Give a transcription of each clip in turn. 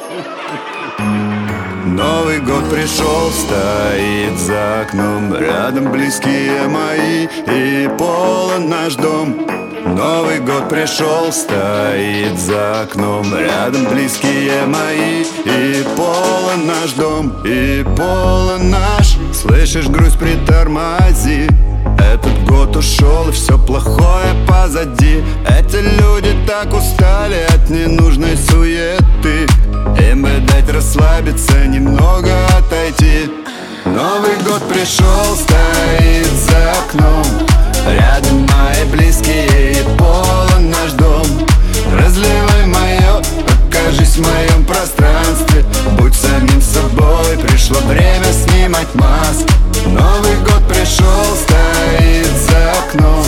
Новый год пришел, стоит за окном, рядом близкие мои и полон наш дом. Новый год пришел, стоит за окном, рядом близкие мои и полон наш дом, и полон наш. Слышишь, грусть, притормози, этот год ушел и все плохое позади. Эти люди так устали от ненужной суеты, им бы дать расслабиться, немного отойти. Новый год пришел, стоит за окном, рядом мои близкие и полон наш дом. Разливай мое, окажись в моем пространстве, будь самим собой, пришло время снимать маски. Новый год пришел, стоит за окном,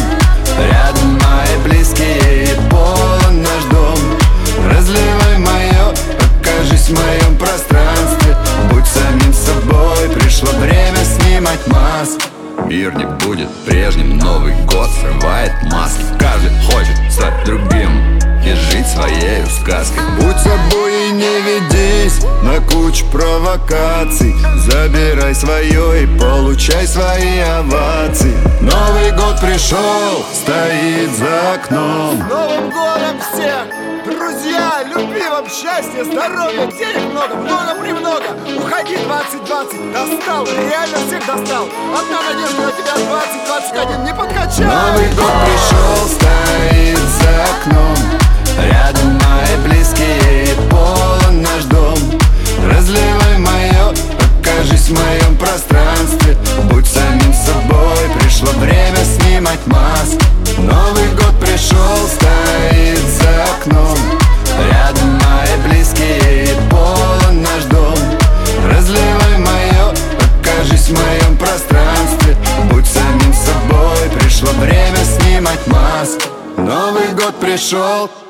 рядом мои близкие и полон наш дом. Разливай мое, окажись в моем пространстве, будь самим собой, пришло время снимать маски. Мир не будет прежним, Новый год срывает маски. Каждый хочет стать другим и жить своей сказкой. Будь собой и не ведись на кучу провокаций, забирай свое и получай свои овации. Новый год пришел, стоит за окном. С Новым годом всех! Друзья, любви вам, счастья, здоровья, денег много, много-премного. Уходи, 2020, достал, реально всех достал. Одна надежда на тебя, 2021, не подкачай. Новый год пришел, стоит за окном, рядом мои близкие и полон наш дом. Разливай мое, окажись в моем пространстве, будь самим собой, пришло время снимать маски. Новый год пришел, стоит за окном, рядом мои близкие и полон наш дом. Разливай мое, окажись в моем пространстве, будь самим собой, пришло время снимать маски. Новый год пришел.